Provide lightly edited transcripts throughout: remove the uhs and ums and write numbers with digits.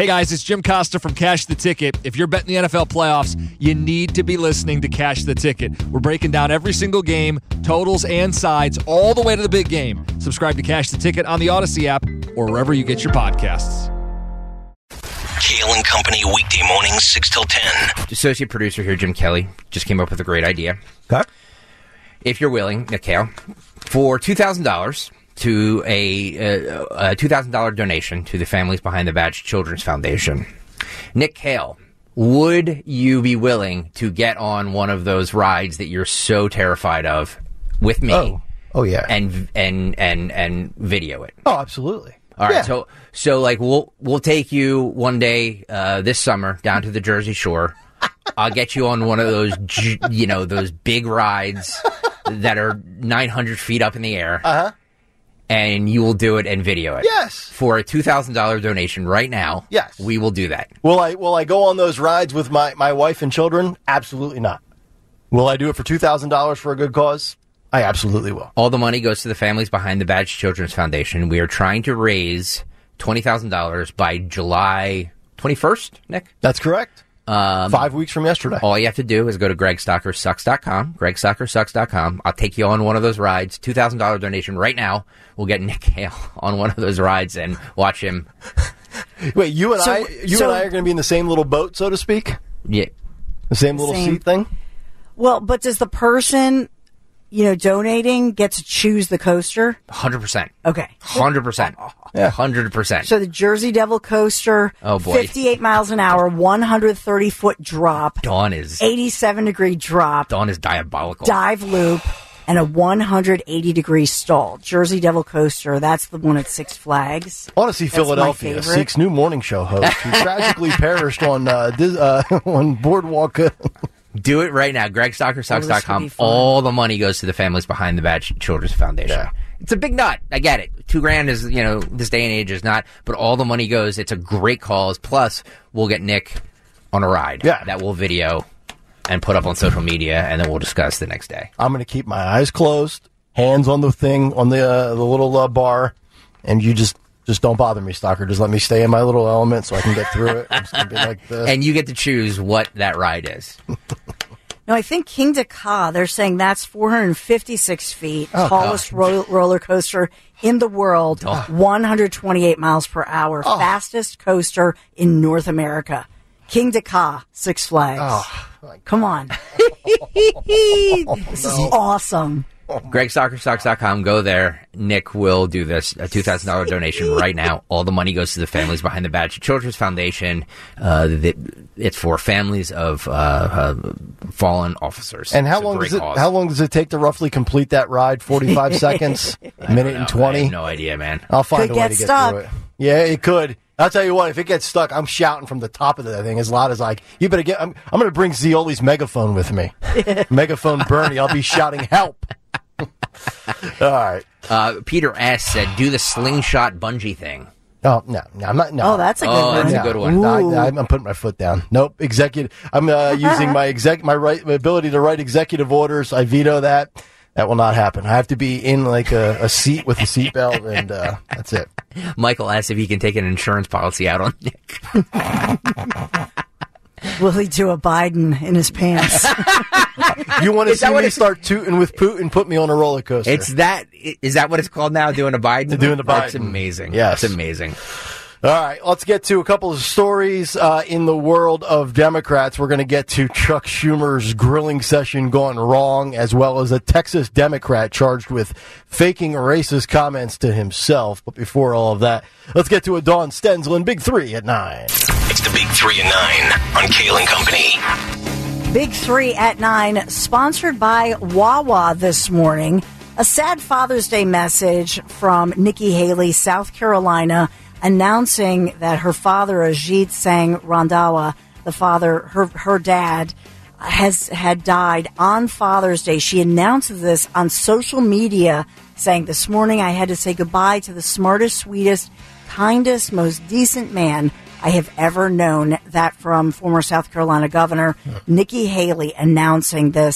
Hey guys, it's Jim Costa from Cash the Ticket. If you're betting the NFL playoffs, you need to be listening to Cash the Ticket. We're breaking down every single game, totals and sides, all the way to the big game. Subscribe to Cash the Ticket on the Odyssey app or wherever you get your podcasts. Kale and Company, weekday mornings, 6 till 10. Associate producer here, Jim Kelly, just came up with a great idea. Okay. If you're willing, Nick Kale, for $2,000 to a $2,000 donation to the Families Behind the Badge Children's Foundation. Nick Kale, would you be willing to get on one of those rides that you're so terrified of with me? Oh yeah. And video it. Oh, absolutely. All right. Yeah. So like we'll take you one day this summer down to the Jersey Shore. I'll get you on one of those those big rides that are 900 feet up in the air. Uh-huh. And you will do it and video it. Yes. For a $2,000 donation right now. Yes. We will do that. Will I go on those rides with my wife and children? Absolutely not. Will I do it for $2,000 for a good cause? I absolutely will. All the money goes to the Families Behind the Badge Children's Foundation. We are trying to raise $20,000 by July 21st, Nick? That's correct. 5 weeks from yesterday. All you have to do is go to GregStockerSucks.com, GregStockerSucks.com. I'll take you on one of those rides. $2,000 donation right now. We'll get Nick Hale on one of those rides and watch him. Wait, you and I are going to be in the same little boat, so to speak? Yeah. The same little seat thing? Well, but does the person, donating get to choose the coaster? 100%. Okay. 100%. Yeah. 100%. So the Jersey Devil coaster, oh boy, 58 miles an hour, 130-foot drop. Dawn is 87-degree drop. Dawn is diabolical. Dive loop and a 180-degree stall. Jersey Devil coaster. That's the one at Six Flags. Odyssey Philadelphia seeks new morning show host who tragically perished on Boardwalk. Do it right now. GregStockerSucks.com. All the money goes to the Families Behind the Badge Children's Foundation. Yeah. It's a big nut. I get it. $2,000 is, this day and age is not, but all the money goes. It's a great cause. Plus, we'll get Nick on a ride that we'll video and put up on social media, and then we'll discuss the next day. I'm going to keep my eyes closed, hands on the thing, on the little bar, and you just don't bother me, Stalker. Just let me stay in my little element so I can get through it. I'm just going to be like this. And you get to choose what that ride is. No, I think King Dakar, they're saying that's 456 feet, tallest roller coaster in the world, 128 miles per hour, fastest coaster in North America. King Dakar, Six Flags. Come on. This is awesome. GregStockerSucks.com. Go there. Nick will do this, a $2,000 donation right now. All the money goes to the Families Behind the Badge Children's Foundation. It's for families of fallen officers. And how long does it take to roughly complete that ride? 45 seconds? Minute and 20? I have no idea, man. I'll find a way to get through it. Yeah, it could. I'll tell you what, if it gets stuck, I'm shouting from the top of that thing as loud as you better get. I'm going to bring Zioli's megaphone with me. Megaphone Bernie. I'll be shouting help. All right. Peter S. said, do the slingshot bungee thing. Oh, no, I'm not. No. Oh, that's a good one. That's a good one. I'm putting my foot down. Nope. Executive. I'm using my ability to write executive orders. I veto that. That will not happen. I have to be in like a seat with a seatbelt, and that's it. Michael asks if he can take an insurance policy out on Nick. Will he do a Biden in his pants? You want to see me start tooting with Putin? Put me on a roller coaster. Is that what it's called now? Doing a Biden? Doing a Biden. That's amazing. Yes. That's amazing. All right, let's get to a couple of stories in the world of Democrats. We're going to get to Chuck Schumer's grilling session gone wrong, as well as a Texas Democrat charged with faking racist comments to himself. But before all of that, let's get to a Dawn Stenzel in Big 3 at 9. It's the Big 3 at 9 on Kale and Company. Big 3 at 9, sponsored by Wawa this morning. A sad Father's Day message from Nikki Haley, South Carolina, announcing that her father, Ajit Singh Randhawa, the father, her dad, had died on Father's Day. She announced this on social media, saying, "This morning I had to say goodbye to the smartest, sweetest, kindest, most decent man I have ever known." That from former South Carolina Governor Nikki Haley announcing this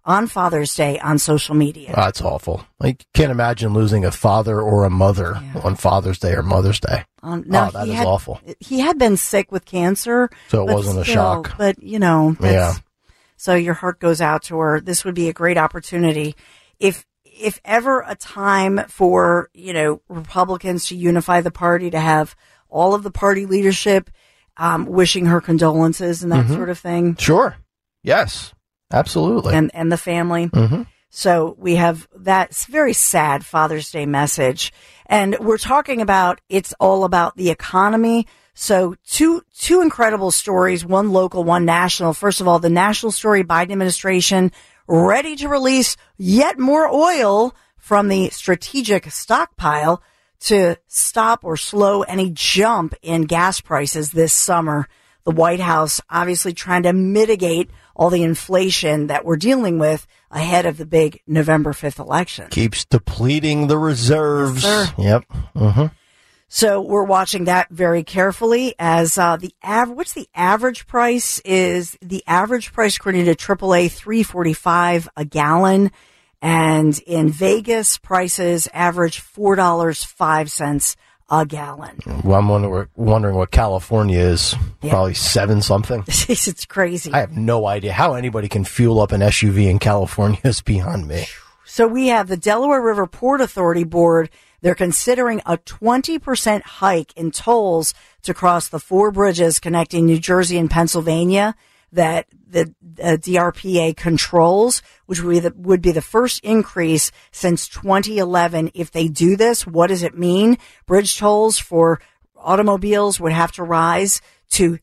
on Father's Day on social media. That's awful. I can't imagine losing a father or a mother on Father's Day or Mother's Day. No, that is awful. He had been sick with cancer. So it wasn't a shock. But, so your heart goes out to her. This would be a great opportunity. If ever a time for, Republicans to unify the party, to have all of the party leadership wishing her condolences and that sort of thing. Sure. Yes. Absolutely. And the family. Mm-hmm. So we have that very sad Father's Day message. And we're talking about, it's all about the economy. So two incredible stories, one local, one national. First of all, the national story, Biden administration ready to release yet more oil from the strategic stockpile to stop or slow any jump in gas prices this summer. The White House obviously trying to mitigate all the inflation that we're dealing with ahead of the big November 5th election. Keeps depleting the reserves. Yes, sir. Yep. Mm-hmm. So we're watching that very carefully as what's the average price? Is the average price according to AAA $3.45 a gallon, and in Vegas prices average $4.05 a gallon. Well, I'm wondering what California is. Yeah. Probably 7 something. It's crazy. I have no idea how anybody can fuel up an SUV in California is beyond me. So we have the Delaware River Port Authority Board. They're considering a 20% hike in tolls to cross the 4 bridges connecting New Jersey and Pennsylvania that the DRPA controls, which would be the first increase since 2011. If they do this, what does it mean? Bridge tolls for automobiles would have to rise to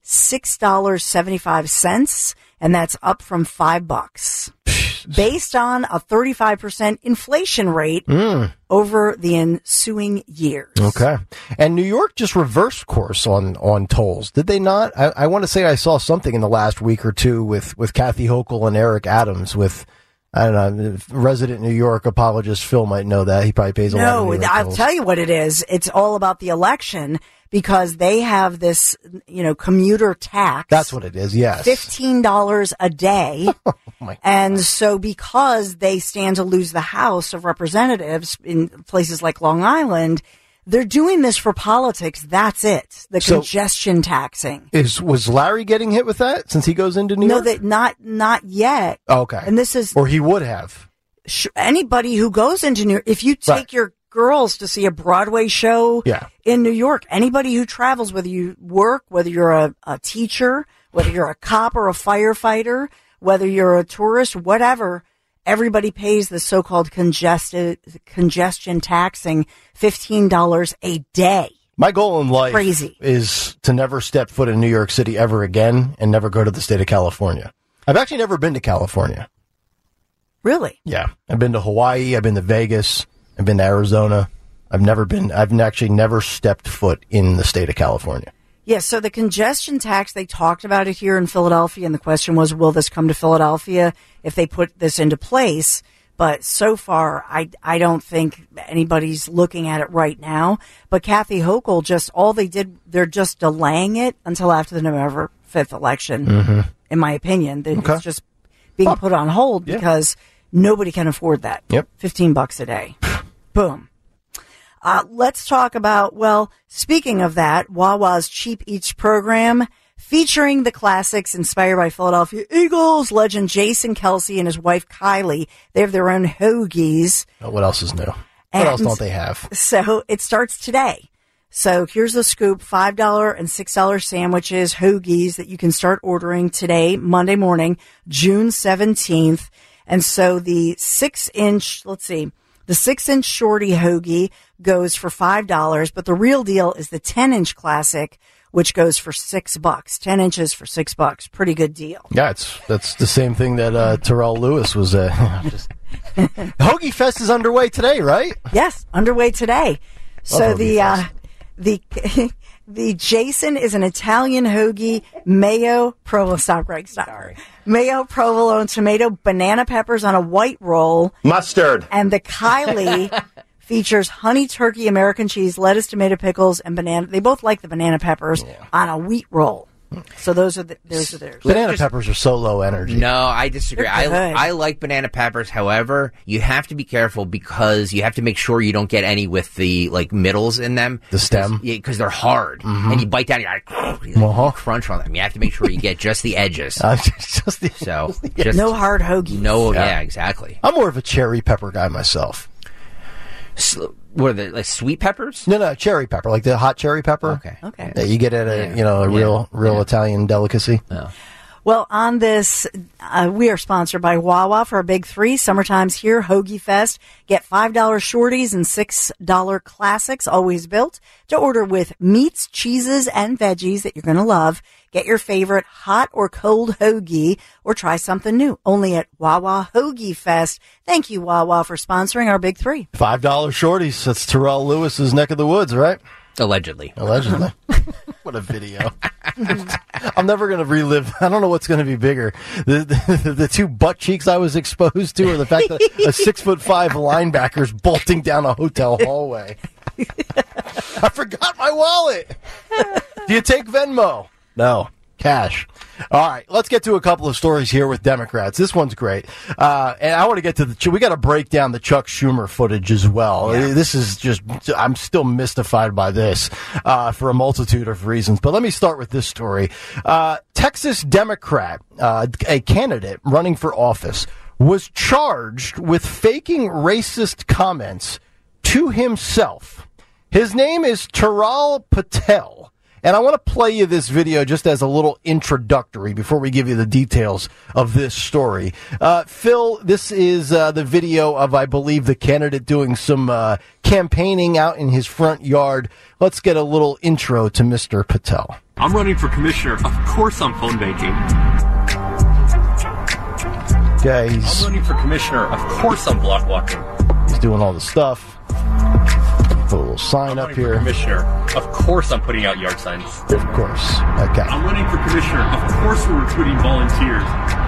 $6.75, and that's up from $5. Based on a 35% inflation rate over the ensuing years. Okay. And New York just reversed course on tolls, did they not? I want to say I saw something in the last week or two with Kathy Hochul and Eric Adams with, I don't know, resident New York apologist Phil might know that. He probably pays a lot of New York I'll tolls. tell you what it is. It's all about the election because they have this, commuter tax. That's what it is, yes. $15 a day. Oh my God. And so because they stand to lose the House of Representatives in places like Long Island, they're doing this for politics. That's it. The congestion taxing. Was Larry getting hit with that since he goes into New York? No, not yet. Oh, okay. And this is, or he would have. Anybody who goes into New York, if you take your girls to see a Broadway show in New York, anybody who travels, whether you work, whether you're a teacher, whether you're a cop or a firefighter, whether you're a tourist, whatever, everybody pays the so-called congestion taxing $15 a day. My goal in life is to never step foot in New York City ever again and never go to the state of California. I've actually never been to California. Really? Yeah. I've been to Hawaii. I've been to Vegas. I've been to Arizona. I've actually never stepped foot in the state of California. Yeah, so the congestion tax, they talked about it here in Philadelphia, and the question was, will this come to Philadelphia if they put this into place? But so far, I don't think anybody's looking at it right now. But Kathy Hochul, they're just delaying it until after the November 5th election, in my opinion. It's just being put on hold because nobody can afford that. Yep. $15 a day. Boom. Let's talk about, speaking of that, Wawa's Cheap Eats program featuring the classics inspired by Philadelphia Eagles legend Jason Kelce and his wife Kylie. They have their own hoagies. What else is new? What else don't they have? So it starts today. So here's the scoop, $5 and $6 sandwiches, hoagies that you can start ordering today, Monday morning, June 17th. And so the 6-inch shorty hoagie goes for $5, but the real deal is the 10-inch classic, which goes for $6. 10 inches for $6. Pretty good deal. Yeah, that's the same thing that Terrell Lewis was. Hoagie Fest is underway today, right? Yes, underway today. So the Jason is an Italian hoagie, mayo, provolone. Stop, Greg. Stop. Sorry. Mayo, provolone, tomato, banana peppers on a white roll. Mustard. And the Kylie features honey turkey, American cheese, lettuce, tomato, pickles, and banana. They both like the banana peppers on a wheat roll. So those are theirs. Banana peppers are so low energy. No, I disagree. They're good. I like banana peppers. However, you have to be careful because you have to make sure you don't get any with the middles in them. The stem? Because they're hard. And you bite down, you crunch on them. You have to make sure you get just the edges. No hard hoagies. No, yeah, exactly. I'm more of a cherry pepper guy myself. What are they, like sweet peppers? No, cherry pepper, like the hot cherry pepper. Okay. That you get at a real Italian delicacy. Yeah. Well, on this, we are sponsored by Wawa for our Big Three. Summertime's here, Hoagie Fest. Get $5 shorties and $6 classics, always built, to order with meats, cheeses, and veggies that you're going to love. Get your favorite hot or cold hoagie or try something new. Only at Wawa Hoagie Fest. Thank you, Wawa, for sponsoring our Big Three. $5 shorties. That's Terrell Lewis's neck of the woods, right? Allegedly. What a video. I'm never going to relive. I don't know what's going to be bigger. The two butt cheeks I was exposed to, or the fact that a 6'5" linebacker's bolting down a hotel hallway. I forgot my wallet. Do you take Venmo? No. Cash. All right, let's get to a couple of stories here with Democrats. This one's great. And I want to get to we got to break down the Chuck Schumer footage as well. Yeah. This is just, I'm still mystified by this for a multitude of reasons. But let me start with this story. Texas Democrat, a candidate running for office, was charged with faking racist comments to himself. His name is Taral Patel. And I want to play you this video just as a little introductory before we give you the details of this story. Phil, this is the video of, I believe, the candidate doing some campaigning out in his front yard. Let's get a little intro to Mr. Patel. I'm running for commissioner. Of course I'm phone banking. Okay, I'm running for commissioner. Of course I'm block walking. He's doing all the stuff. Put a little sign up here. Commissioner. Of course I'm putting out yard signs. Of course. Okay. I'm running for commissioner. Of course we're recruiting volunteers.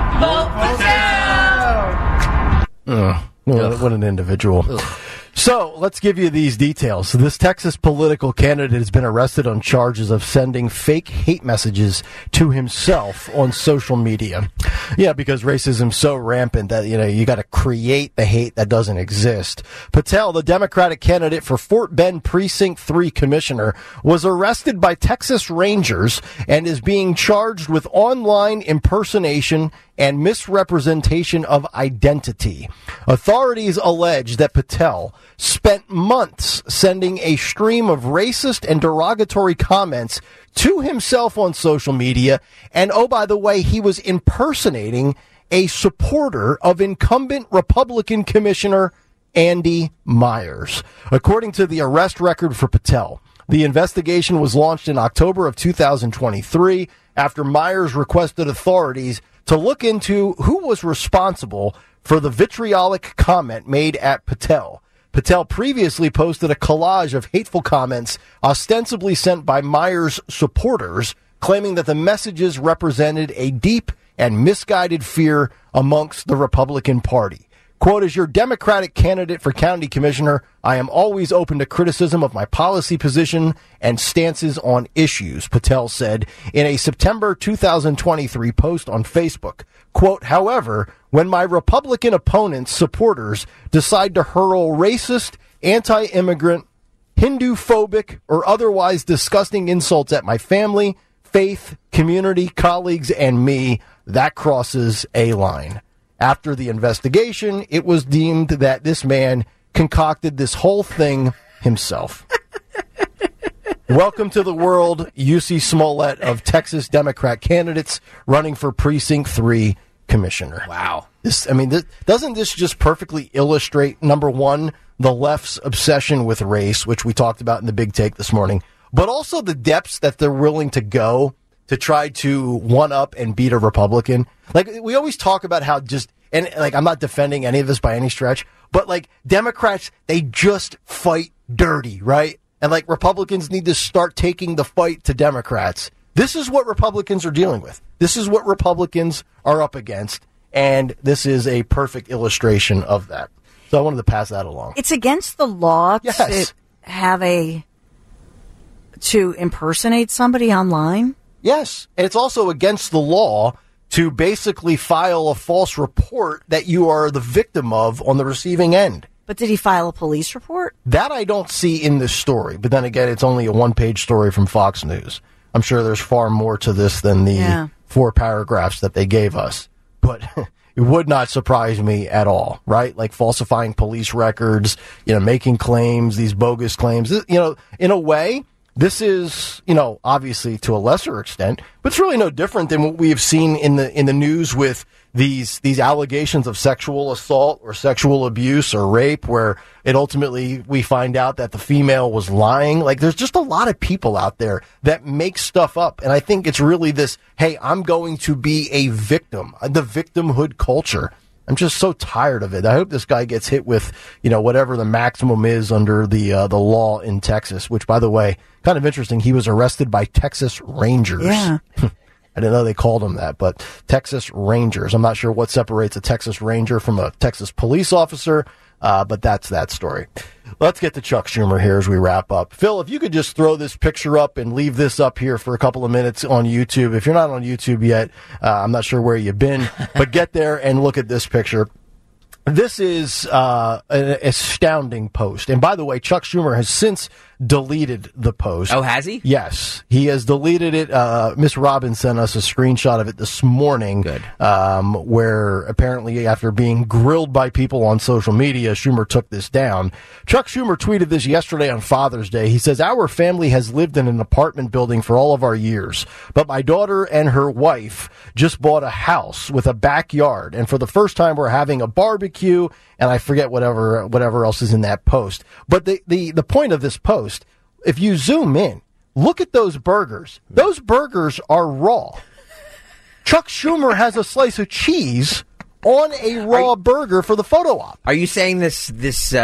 What an individual. Ugh. So, let's give you these details. This Texas political candidate has been arrested on charges of sending fake hate messages to himself on social media. Yeah, because racism's so rampant that, you got to create the hate that doesn't exist. Patel, the Democratic candidate for Fort Bend Precinct 3 commissioner, was arrested by Texas Rangers and is being charged with online impersonation and misrepresentation of identity. Authorities allege that Patel spent months sending a stream of racist and derogatory comments to himself on social media. And, oh, by the way, he was impersonating a supporter of incumbent Republican Commissioner Andy Myers. According to the arrest record for Patel, the investigation was launched in October of 2023 after Myers requested authorities to look into who was responsible for the vitriolic comment made at Patel. Patel previously posted a collage of hateful comments ostensibly sent by Myers' supporters, claiming that the messages represented a deep and misguided fear amongst the Republican Party. Quote, as your Democratic candidate for county commissioner, I am always open to criticism of my policy position and stances on issues, Patel said in a September 2023 post on Facebook. Quote, however, when my Republican opponents' supporters decide to hurl racist, anti-immigrant, Hindu-phobic, or otherwise disgusting insults at my family, faith, community, colleagues, and me, that crosses a line. After the investigation, it was deemed that this man concocted this whole thing himself. Welcome to the world, UC Smollett of Texas Democrat candidates running for Precinct 3 commissioner. Wow. Doesn't this just perfectly illustrate, number one, the left's obsession with race, which we talked about in the Big Take this morning, but also the depths that they're willing to go to try to one-up and beat a Republican. Like, we always talk about how I'm not defending any of this by any stretch, but, Democrats, they just fight dirty, right? And, Republicans need to start taking the fight to Democrats. This is what Republicans are dealing with. This is what Republicans are up against, and this is a perfect illustration of that. So I wanted to pass that along. It's against the law to impersonate somebody online? Yes. And it's also against the law to basically file a false report that you are the victim of on the receiving end. But did he file a police report? That I don't see in this story. But then again, it's only a one-page story from Fox News. I'm sure there's far more to this than the 4 paragraphs that they gave us. But it would not surprise me at all, right? Like falsifying police records, making claims, these bogus claims. In a way, this is, obviously to a lesser extent, but it's really no different than what we have seen in the news with these allegations of sexual assault or sexual abuse or rape, where it ultimately we find out that the female was lying. Like, there's just a lot of people out there that make stuff up, and I think it's really this, hey, I'm going to be a victim, the victimhood culture. I'm just so tired of it. I hope this guy gets hit with, whatever the maximum is under the law in Texas, which, by the way, kind of interesting. He was arrested by Texas Rangers. Yeah. I didn't know they called them that, but Texas Rangers. I'm not sure what separates a Texas Ranger from a Texas police officer, but that's that story. Let's get to Chuck Schumer here as we wrap up. Phil, if you could just throw this picture up and leave this up here for a couple of minutes on YouTube. If you're not on YouTube yet, I'm not sure where you've been, but get there and look at this picture. This is an astounding post. And by the way, Chuck Schumer has since deleted the post. Oh, has he? Yes, he has deleted it. Miss Robbins sent us a screenshot of it this morning. Good. Where apparently after being grilled by people on social media, Schumer took this down. Chuck Schumer tweeted this yesterday on Father's Day. He says, "Our family has lived in an apartment building for all of our years, but my daughter and her wife just bought a house with a backyard, and for the first time we're having a barbecue," and I forget whatever else is in that post. But the point of this post, if you zoom in, look at those burgers. Those burgers are raw. Chuck Schumer has a slice of cheese on a raw burger for the photo op. Are you saying this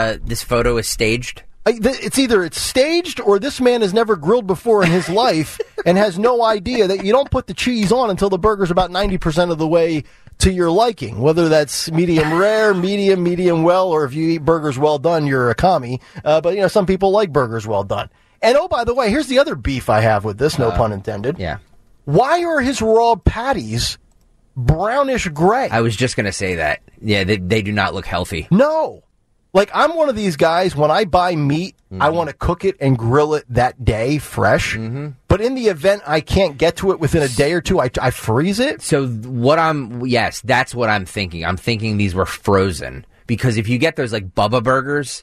photo is staged? It's either it's staged or this man has never grilled before in his life and has no idea that you don't put the cheese on until the burger's about 90% of the way to your liking, whether that's medium rare, medium well, or if you eat burgers well done, you're a commie. But, some people like burgers well done. And, oh, by the way, here's the other beef I have with this, no pun intended. Yeah. Why are his raw patties brownish gray? I was just going to say that. Yeah, they do not look healthy. No. Like, I'm one of these guys, when I buy meat, I want to cook it and grill it that day fresh. Mm-hmm. But in the event I can't get to it within a day or two, I freeze it. So that's what I'm thinking. I'm thinking these were frozen. Because if you get those like Bubba burgers,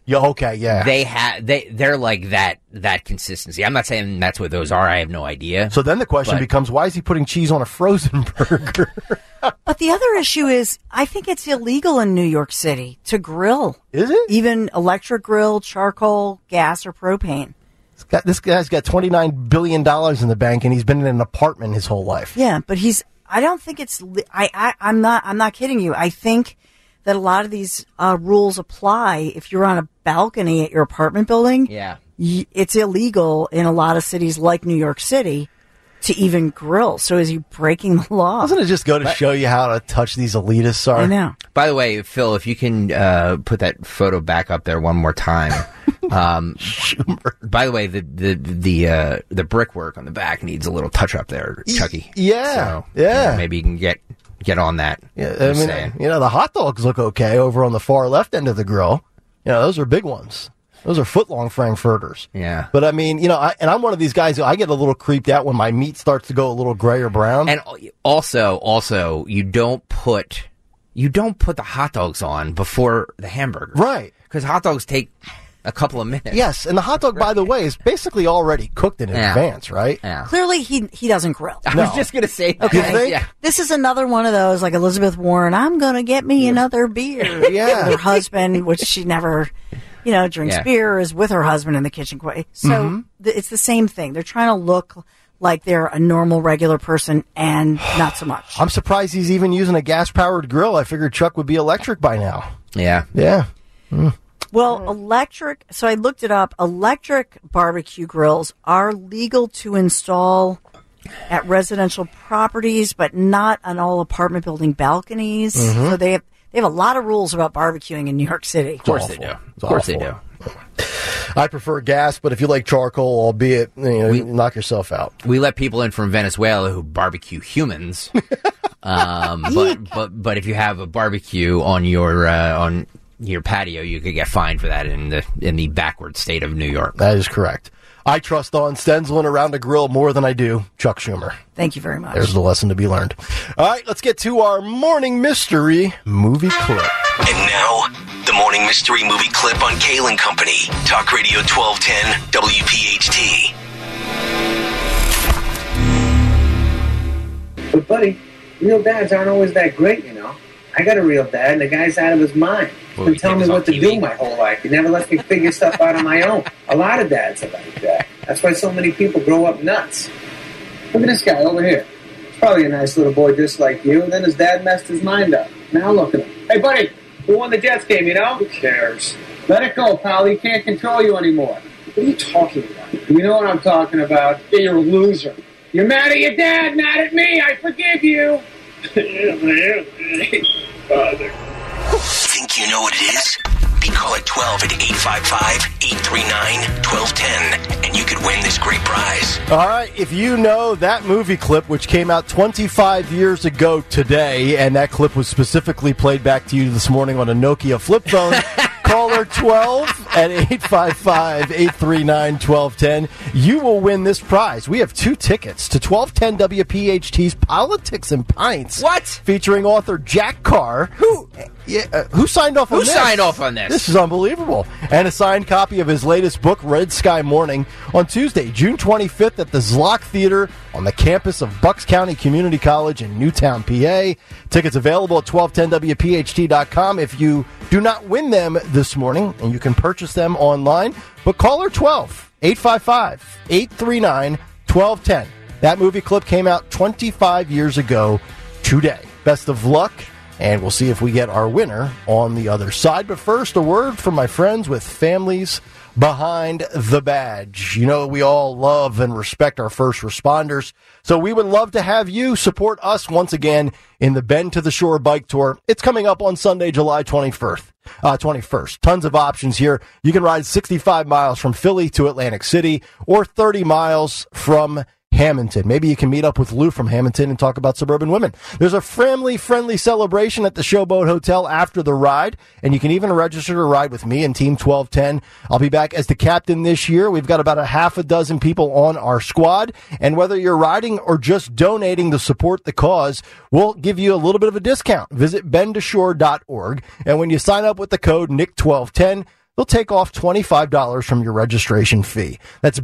they're like that consistency. I'm not saying that's what those are. I have no idea. So then the question becomes, why is he putting cheese on a frozen burger? But the other issue is, I think it's illegal in New York City to grill. Is it? Even electric grill, charcoal, gas, or propane. This guy's got $29 billion in the bank, and he's been in an apartment his whole life. Yeah, but I don't think it's. I'm not kidding you. I think that a lot of these rules apply if you're on a balcony at your apartment building. Yeah. It's illegal in a lot of cities like New York City to even grill. So is he breaking the law? Doesn't it just go to show you how to touch these elitists are? I know. By the way, Phil, if you can put that photo back up there one more time. By the way, the brickwork on the back needs a little touch up there, Chucky. Yeah. So, maybe you can get on that. Yeah, I mean, the hot dogs look okay over on the far left end of the grill. Those are big ones. Those are foot-long frankfurters. Yeah. But I mean, I'm one of these guys who I get a little creeped out when my meat starts to go a little gray or brown. And also, you don't put the hot dogs on before the hamburger. Right. Because hot dogs take a couple of minutes. Yes, and the hot dog, by the way, is basically already cooked in advance, right? Yeah. Clearly, he doesn't grill. I was just going to say that. Okay. You think? Yeah. This is another one of those, like Elizabeth Warren, I'm going to get me another beer. Yeah. Her husband, which she never, drinks beer, is with her husband in the kitchen. So it's the same thing. They're trying to look like they're a normal, regular person, and not so much. I'm surprised he's even using a gas-powered grill. I figured Chuck would be electric by now. Yeah. Yeah. Well, electric, so I looked it up. Electric barbecue grills are legal to install at residential properties, but not on all apartment building balconies. So they have a lot of rules about barbecuing in New York City. Of course they do. Of course they do. I prefer gas, but if you like charcoal, albeit, you knock yourself out. We let people in from Venezuela who barbecue humans. But if you have a barbecue on your patio, you could get fined for that in the backward state of New York. That is correct. I trust Dawn Stensland around a grill more than I do Chuck Schumer. Thank you very much. There's the lesson to be learned. All right, let's get to our morning mystery movie clip. And now, the morning mystery movie clip on Kale and Company. Talk Radio 1210 WPHT. But buddy, real dads aren't always that great, I got a real dad, and the guy's out of his mind. He's been telling me what to do my whole life. He never lets me figure stuff out on my own. A lot of dads are like that. That's why so many people grow up nuts. Look at this guy over here. He's probably a nice little boy just like you, and then his dad messed his mind up. Now look at him. Hey, buddy, who won the Jets game, Who cares? Let it go, pal. He can't control you anymore. What are you talking about? You know what I'm talking about. Yeah, you're a loser. You're mad at your dad, mad at me. I forgive you. Father. Think you know what it is? Be call at 12 at 855-839-1210, and you could win this great prize. All right, if you know that movie clip, which came out 25 years ago today, and that clip was specifically played back to you this morning on a Nokia flip phone, caller 12 at 855-839-1210. You will win this prize. We have 2 tickets to 1210 WPHT's Politics and Pints. What? Featuring author Jack Carr. Who signed off on this? Who signed off on this? This is unbelievable. And a signed copy of his latest book, Red Sky Morning, on Tuesday, June 25th at the Zlock Theater on the campus of Bucks County Community College in Newtown, PA. Tickets available at 1210WPHT.com. If you do not win them this morning, and you can purchase them online, but caller 12, 855-839-1210. That movie clip came out 25 years ago today. Best of luck. And we'll see if we get our winner on the other side. But first, a word from my friends with Families Behind the Badge. We all love and respect our first responders. So we would love to have you support us once again in the Bend to the Shore Bike Tour. It's coming up on Sunday, July 21st. Tons of options here. You can ride 65 miles from Philly to Atlantic City or 30 miles from Hamilton. Maybe you can meet up with Lou from Hamilton and talk about suburban women. There's a family-friendly celebration at the Showboat Hotel after the ride, and you can even register to ride with me and Team 1210. I'll be back as the captain this year. We've got about a half a dozen people on our squad, and whether you're riding or just donating to support the cause, we'll give you a little bit of a discount. Visit bendtoshore.org, and when you sign up with the code NICK1210, they'll take off $25 from your registration fee. That's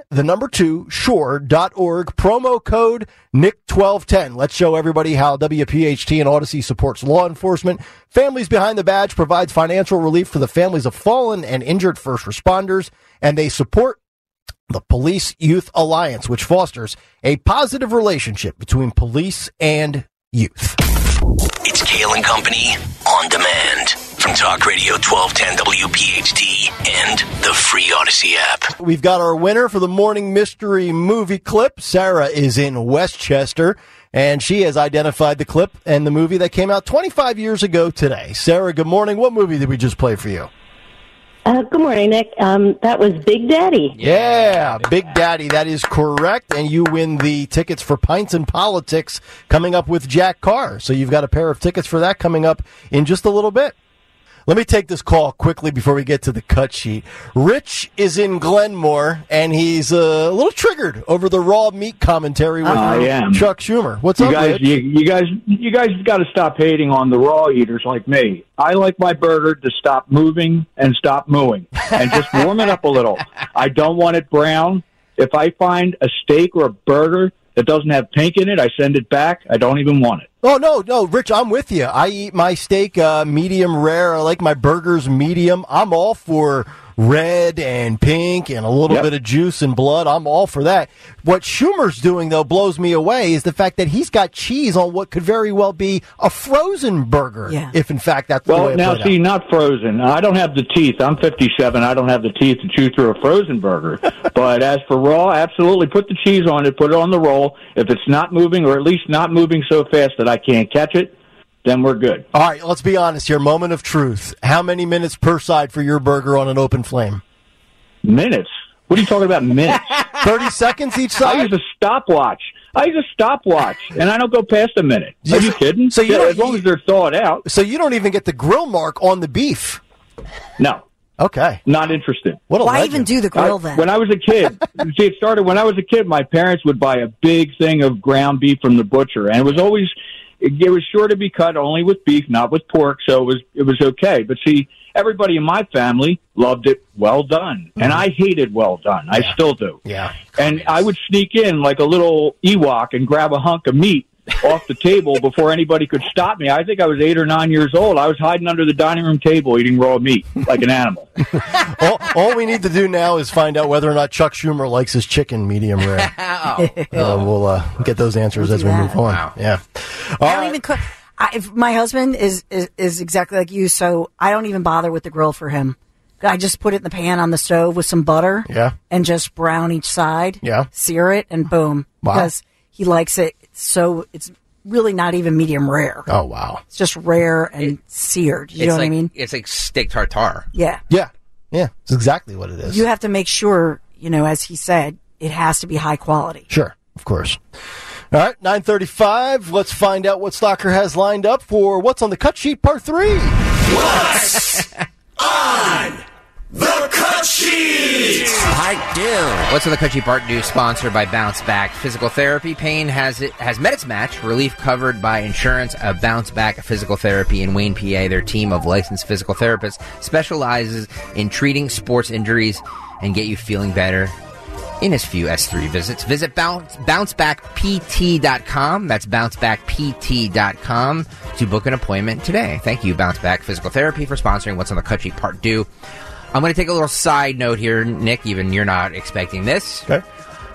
shore.org, promo code NICK1210. Let's show everybody how WPHT and Odyssey supports law enforcement. Families Behind the Badge provides financial relief for the families of fallen and injured first responders, and they support the Police Youth Alliance, which fosters a positive relationship between police and youth. It's Kale and Company on demand from Talk Radio 1210 WPHT and the free Odyssey app. We've got our winner for the morning mystery movie clip. Sarah is in Westchester, and she has identified the clip and the movie that came out 25 years ago today. Sarah, good morning. What movie did we just play for you? Good morning, Nick. That was Big Daddy. Yeah, Big Daddy. That is correct. And you win the tickets for Pints and Politics coming up with Jack Carr. So you've got a pair of tickets for that coming up in just a little bit. Let me take this call quickly before we get to the cut sheet. Rich is in Glenmore, and he's a little triggered over the raw meat commentary with Chuck Schumer. What's up, Rich? You guys got to stop hating on the raw eaters like me. I like my burger to stop moving and stop mooing, and just warm it up a little. I don't want it brown. If I find a steak or a burger that doesn't have pink in it, I send it back. I don't even want it. Oh, no, Rich, I'm with you. I eat my steak medium rare. I like my burgers medium. I'm all for red and pink and a little bit of juice and blood. I'm all for that. What Schumer's doing, though, blows me away is the fact that he's got cheese on what could very well be a frozen burger, if, in fact, that's the way it now, see, not frozen. I don't have the teeth. I'm 57. I don't have the teeth to chew through a frozen burger. But as for raw, absolutely put the cheese on it, put it on the roll. If it's not moving, or at least not moving so fast that I can't catch it, then we're good. All right, let's be honest here. Moment of truth. How many minutes per side for your burger on an open flame? Minutes? What are you talking about, minutes? 30 seconds each side? I use a stopwatch, and I don't go past a minute. Are you kidding? So as long as they're thawed out. So you don't even get the grill mark on the beef? No. Okay. Not interested. Why even do the grill then? When I was a kid, see, it started when I was a kid. My parents would buy a big thing of ground beef from the butcher, and it was sure to be cut only with beef, not with pork, so it was okay. But see, everybody in my family loved it well done, and I hated well done. I still do. Yeah. And I would sneak in like a little Ewok and grab a hunk of meat off the table before anybody could stop me. I think I was 8 or 9 years old. I was hiding under the dining room table eating raw meat like an animal. all we need to do now is find out whether or not Chuck Schumer likes his chicken medium rare. We'll get those answers as we move on. Wow. Yeah. I don't even cook. If my husband is exactly like you, so I don't even bother with the grill for him. I just put it in the pan on the stove with some butter. Yeah. And just brown each side. Yeah. Sear it and boom. Wow. Because he likes it. So it's really not even medium rare. Oh, wow. It's just rare and seared. You know what I mean? It's like steak tartare. Yeah. Yeah. Yeah. It's exactly what it is. You have to make sure, as he said, it has to be high quality. Sure. Of course. All right. 9:35. Let's find out what Stalker has lined up for What's on the Cut Sheet Part 3. What's on the Cut Sheet? Part 2. What's on the Cut Sheet Part 2, sponsored by Bounce Back Physical Therapy. Pain has met its match. Relief covered by insurance of Bounce Back Physical Therapy in Wayne, PA. Their team of licensed physical therapists specializes in treating sports injuries and get you feeling better in as few as 3 visits. Visit bouncebackpt.com. That's bouncebackpt.com to book an appointment today. Thank you, Bounce Back Physical Therapy, for sponsoring What's on the Cut Sheet Part 2. I'm going to take a little side note here, Nick, even you're not expecting this. Okay.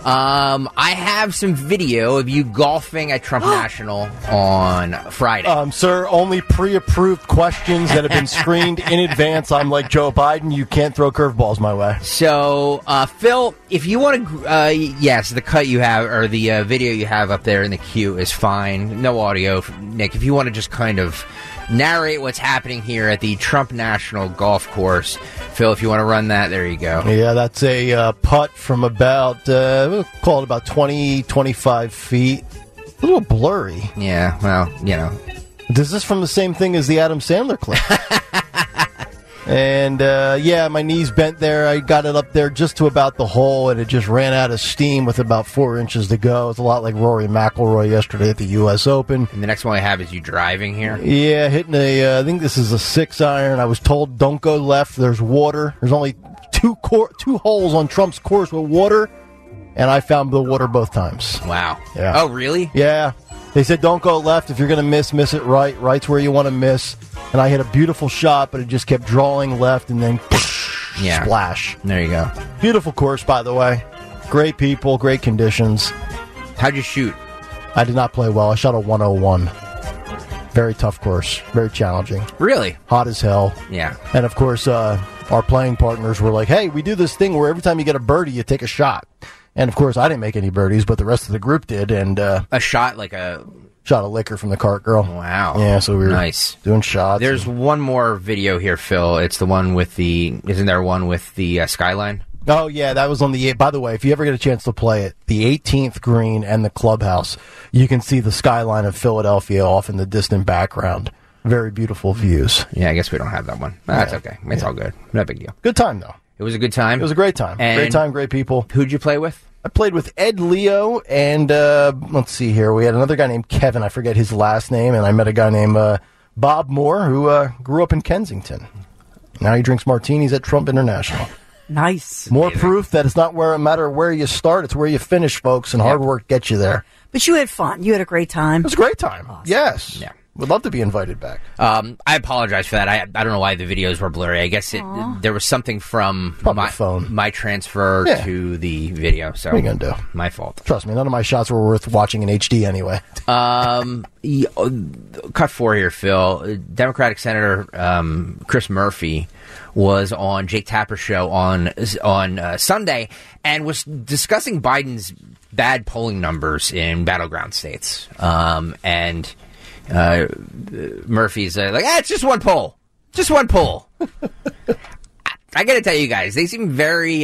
I have some video of you golfing at Trump National on Friday. Sir, only pre-approved questions that have been screened in advance. I'm like Joe Biden. You can't throw curveballs my way. So, Phil, if you want to, yes, the cut you have, or the video you have up there in the queue is fine. No audio. Nick, if you want to just kind of narrate what's happening here at the Trump National Golf Course. Phil, if you want to run that, there you go. Yeah, that's a putt from about, we'll call it about 20, 25 feet. A little blurry. Yeah, well, Is this from the same thing as the Adam Sandler clip? And, my knees bent there. I got it up there just to about the hole, and it just ran out of steam with about 4 inches to go. It's a lot like Rory McIlroy yesterday at the U.S. Open. And the next one I have is you driving here? Yeah, hitting I think this is a 6-iron. I was told don't go left. There's water. There's only two holes on Trump's course with water, and I found the water both times. Wow. Yeah. Oh, really? Yeah. They said don't go left. If you're going to miss it right. Right's where you want to miss. And I hit a beautiful shot, but it just kept drawing left and then splash. There you go. Beautiful course, by the way. Great people, great conditions. How'd you shoot? I did not play well. I shot a 101. Very tough course. Very challenging. Really? Hot as hell. Yeah. And, of course, our playing partners were like, hey, we do this thing where every time you get a birdie, you take a shot. And, of course, I didn't make any birdies, but the rest of the group did. And a shot like a... Shot a liquor from the cart girl. Wow. Yeah, so we were nice. Doing shots. There's one more video here, Phil. It's the one with the... Isn't there one with the skyline? Oh, yeah, that was on the... By the way, if you ever get a chance to play it, the 18th green and the clubhouse, you can see the skyline of Philadelphia off in the distant background. Very beautiful views. Yeah, I guess we don't have that one. That's okay. It's all good. No big deal. Good time, though. It was a good time? It was a great time. And great time, great people. Who'd you play with? I played with Ed Leo, and let's see here. We had another guy named Kevin. I forget his last name, and I met a guy named Bob Moore, who grew up in Kensington. Now he drinks martinis at Trump International. Nice. More proof that it's not where it matter where you start, it's where you finish, folks, and hard work gets you there. But you had fun. You had a great time. It was a great time. Awesome. Yes. Yeah. Would love to be invited back. I apologize for that. I don't know why the videos were blurry. I guess there was something from my transfer to the video. So what are you going to do? My fault. Trust me, none of my shots were worth watching in HD anyway. Cut 4 here, Phil. Democratic Senator Chris Murphy was on Jake Tapper's show on Sunday and was discussing Biden's bad polling numbers in battleground states. And Murphy's like, it's just one poll. Just one poll. I got to tell you guys, they seem very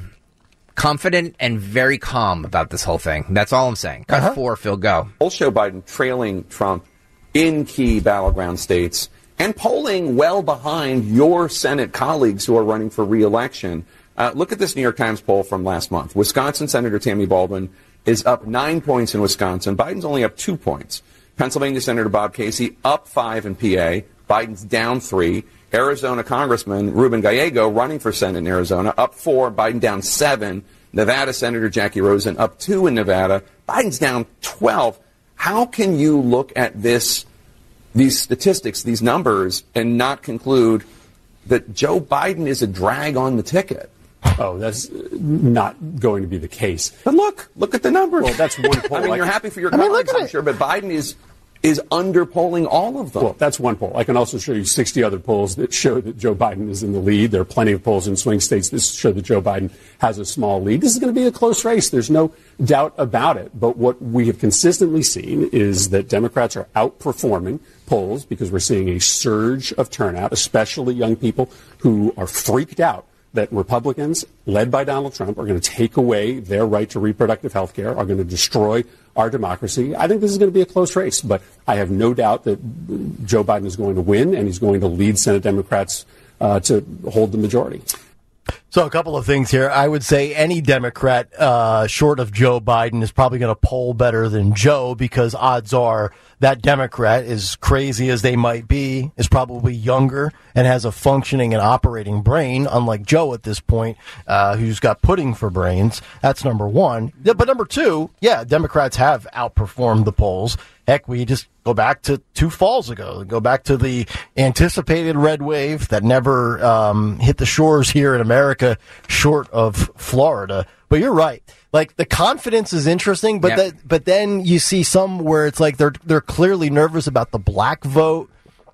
confident and very calm about this whole thing. That's all I'm saying. Cut 4, Phil, go. Polls show Biden trailing Trump in key battleground states and polling well behind your Senate colleagues who are running for re-election. Look at this New York Times poll from last month. Wisconsin Senator Tammy Baldwin is up 9 points in Wisconsin. Biden's only up 2 points. Pennsylvania Senator Bob Casey up 5 in PA. Biden's down 3. Arizona Congressman Ruben Gallego, running for Senate in Arizona, up 4, Biden down 7. Nevada Senator Jackie Rosen up 2 in Nevada. Biden's down 12. How can you look at these statistics, these numbers, and not conclude that Joe Biden is a drag on the ticket? Oh, that's not going to be the case. But look at the numbers. Well, that's one poll. I mean, you're happy for your colleagues, I'm sure, but Biden is underpolling all of them. Well, that's one poll. I can also show you 60 other polls that show that Joe Biden is in the lead. There are plenty of polls in swing states that show that Joe Biden has a small lead. This is going to be a close race. There's no doubt about it. But what we have consistently seen is that Democrats are outperforming polls because we're seeing a surge of turnout, especially young people who are freaked out that Republicans, led by Donald Trump, are going to take away their right to reproductive health care, are going to destroy our democracy. I think this is going to be a close race, but I have no doubt that Joe Biden is going to win, and he's going to lead Senate Democrats to hold the majority. So a couple of things here. I would say any Democrat short of Joe Biden is probably going to poll better than Joe, because odds are that Democrat, as crazy as they might be, is probably younger and has a functioning and operating brain, unlike Joe at this point, who's got pudding for brains. That's number one. But number two, yeah, Democrats have outperformed the polls. Heck, we just go back to 2 falls ago. Go back to the anticipated red wave that never hit the shores here in America, short of Florida. But you're right. Like, the confidence is interesting, but but then you see some where it's like they're clearly nervous about the black vote.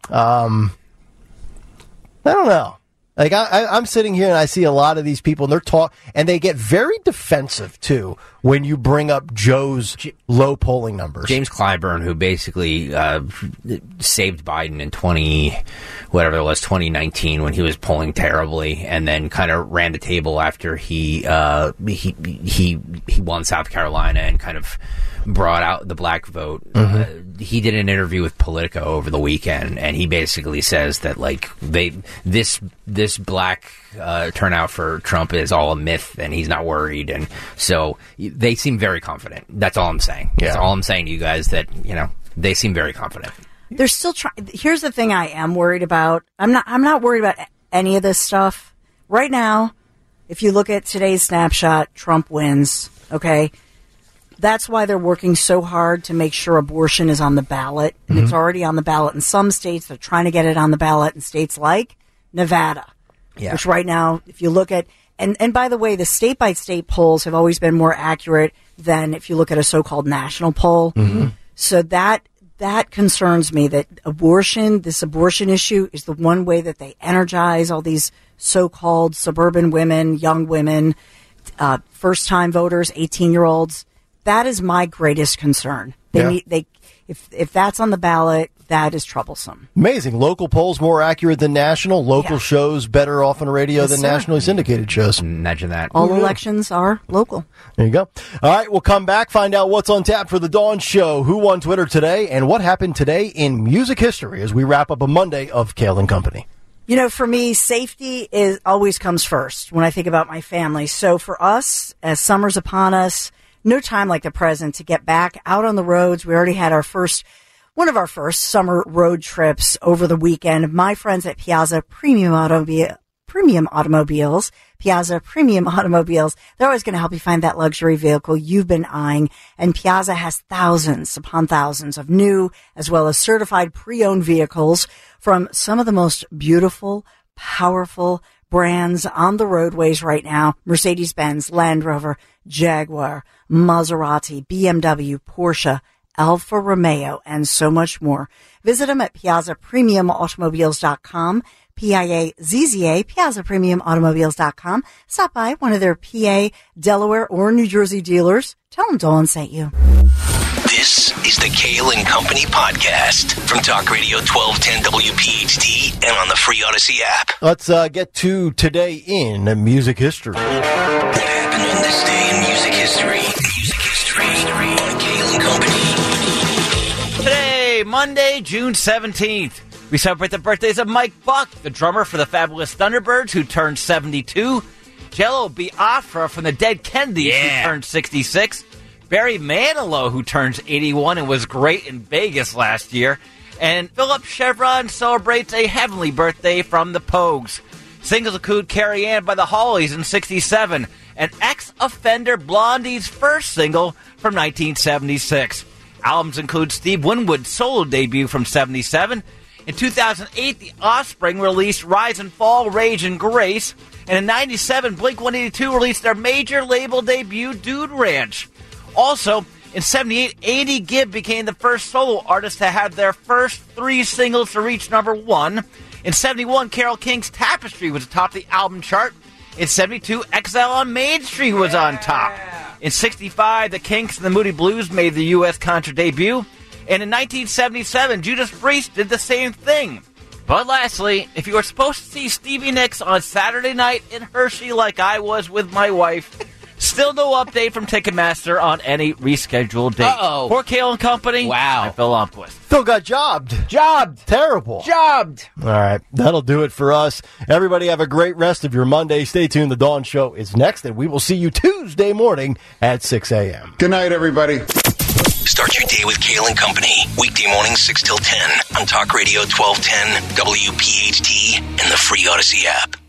I don't know. Like, I'm sitting here and I see a lot of these people, and and they get very defensive too when you bring up Joe's low polling numbers. James Clyburn, who basically saved Biden in 2019 when he was polling terribly, and then kind of ran the table after he won South Carolina and kind of brought out the black vote. He did an interview with Politico over the weekend, and he basically says that like this black turnout for Trump is all a myth, and he's not worried, and so they seem very confident. That's all I'm saying. Yeah. That's all I'm saying to you guys, that they seem very confident. They're still trying. Here's the thing I am worried about. I'm not worried about any of this stuff right now. If you look at today's snapshot, Trump wins. Okay. That's why they're working so hard to make sure abortion is on the ballot. And it's already on the ballot in some states. They're trying to get it on the ballot in states like Nevada, which right now, if you look at, and by the way, the state-by-state polls have always been more accurate than if you look at a so-called national poll. So that concerns me, that this abortion issue is the one way that they energize all these so-called suburban women, young women, first-time voters, 18-year-olds. That is my greatest concern. If that's on the ballot, that is troublesome. Amazing. Local polls more accurate than national. Local shows better off on radio than nationally syndicated shows. Imagine that. All elections are local. There you go. All right, we'll come back, find out what's on tap for the Dawn Show, who won Twitter today, and what happened today in music history as we wrap up a Monday of Kale and Company. For me, safety always comes first when I think about my family. So for us, as summer's upon us, no time like the present to get back out on the roads. We already had one of our first summer road trips over the weekend. My friends at Piazza Premium Automobiles, Piazza Premium Automobiles, they're always going to help you find that luxury vehicle you've been eyeing. And Piazza has thousands upon thousands of new as well as certified pre-owned vehicles from some of the most beautiful, powerful brands on the roadways right now: Mercedes-Benz, Land Rover, Jaguar, Maserati, BMW, Porsche, Alfa Romeo, and so much more. Visit them at PiazzaPremiumAutomobiles.com, Piazza, PiazzaPremiumAutomobiles.com. Stop by one of their PA, Delaware, or New Jersey dealers. Tell them Dawn sent you. This This is the Kale and Company podcast from Talk Radio 1210 WPHT and on the free Odyssey app. Let's get to today in music history. What happened on this day in music history? Music history on Kale and Company. Today, Monday, June 17th. We celebrate the birthdays of Mike Buck, the drummer for the Fabulous Thunderbirds, who turned 72. Jello Biafra from the Dead Kennedys, who turned 66. Barry Manilow, who turns 81 and was great in Vegas last year. And Philip Chevron celebrates a heavenly birthday from the Pogues. Singles include Carrie Ann by the Hollies in 67. And Ex-Offender Blondie's first single from 1976. Albums include Steve Winwood's solo debut from 77. In 2008, The Offspring released Rise and Fall, Rage and Grace. And in 97, Blink-182 released their major label debut, Dude Ranch. Also, in 78, A.D. Gibb became the first solo artist to have their first 3 singles to reach number 1. In 71, Carole King's Tapestry was atop the album chart. In 72, Exile on Main Street was on top. In 65, the Kinks and the Moody Blues made the U.S. concert debut. And in 1977, Judas Priest did the same thing. But lastly, if you were supposed to see Stevie Nicks on Saturday night in Hershey like I was with my wife, still no update from Ticketmaster on any rescheduled date. Uh-oh. For Kale and Company, wow. I'm Phil Lundquist. Phil got jobbed. Terrible. All right, that'll do it for us. Everybody have a great rest of your Monday. Stay tuned. The Dawn Show is next, and we will see you Tuesday morning at 6 a.m. Good night, everybody. Start your day with Kale and Company. Weekday mornings 6 till 10 on Talk Radio 1210, WPHT, and the free Odyssey app.